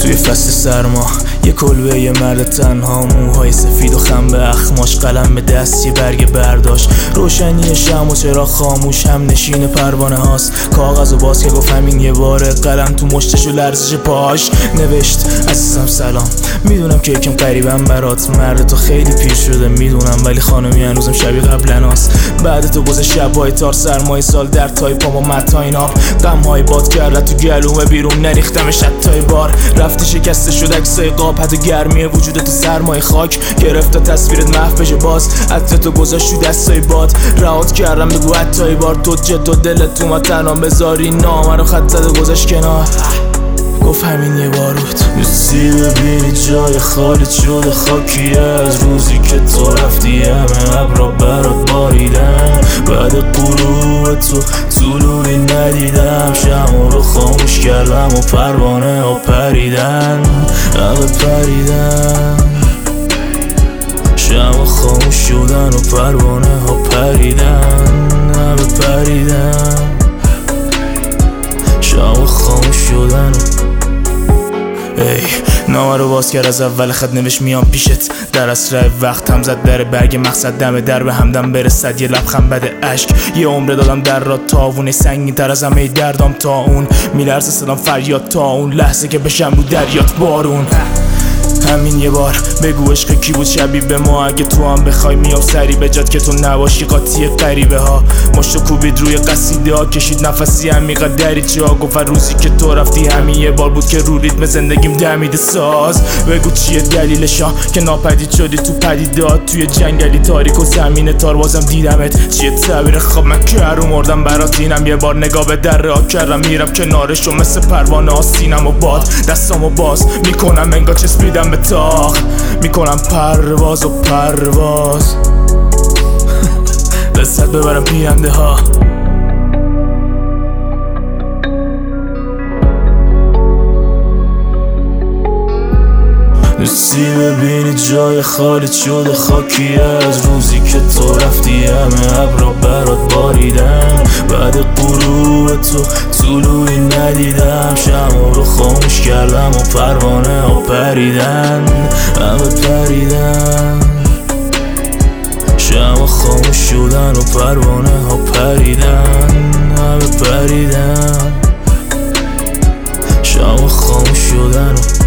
توی فصل سرما یه کلبه یه مرد تنها، موهای سفید و خم به اخماش، قلم به دست یه برگ برداشت، روشنی شم و چرا خاموش، هم نشین پروانه هاست، کاغذ و باز که گفت همین یه باره، قلم تو مشتش و لرزش پاش نوشت عزیزم سلام، میدونم که یکم قریبم برات، مرد تو خیلی پیر شده میدونم، ولی خانمی هنوزم شبیه قبلناست، بعد تو گذشت شبای تار، سرمای سال در تای پا با متاین آب، غمهای باد کرد تو گلومه بیرون نریختمش حتی بار، رفتی شکسته شد عکسای قاب، حتی گرمی وجودت تو سرمای خاک گرفت تا تصویرت محو بشه، باز حتی تو گذاشت تو دستای باد، رهات کردم بگو حتی بار، تو جد و دلت تو ما تنها بذاری نامه رو خط زد و گذاشت کنار، گفت همین یه بار بود. دوستی ببینی جای خالی شده خاکی از روزی که تو رفتی، همه ابرا برات باریدن، بعد غروب تو طلوعی ندیدم، شمع رو خاموش کردم و پروانه ها پریدن، همه پریدن، شمع خاموش شدن و پروانه ها پریدن، همه پریدن، شمع خاموش شدن. نامه رو باز کرد از اول خط نوشت میام پیشت، در اسرع وقت هم زد در برگ مقصد، دم در به همدم برسد، یه لبخند بده اشک، یه عمر دادم در را تاونه، سنگین تر از همه دردام تا اون، میلرزه صدام فریاد تا اون لحظه که بشم رو دریات بارون، همین یه بار بگو عشق کی بود شبیه به ما، اگه تو هم بخوای میام سری به جات که تو نباشی قاطی غریبه ها، مشتو کوبید روی قصیده ها، کشید نفسی عمیق دریچه ها، گفت روزی که تو رفتی همین یه بار بود که رو ریتم زندگیم دمیده ساز، بگو چیه دلیلشا که ناپدید شدی تو پدیدات، توی جنگلی تاریک و زمین تار بازم دیدمت، چیه تعبیر خواب من که رو مردم برات، اینم یه بار نگاه به در راه کردم میرم کنارش و مثل پروانه ها سینم و باد، دستامو باز میکنم انگار چسبیدم به تاق، میکنم پرواز و پرواز لذت ببرم پیننده ها. دوستی ببینی جای خالی شده خاکی از روزی که تو رفتی، همه ابرا برات باریدن، بعد غروب تو طلوعی ندیدم، شمع رو خاموش کردم و پروانه ها پریدن، همه پریدن، شمع خاموش شدن و پروانه ها پریدن، همه پریدن، شمع خاموش شدن و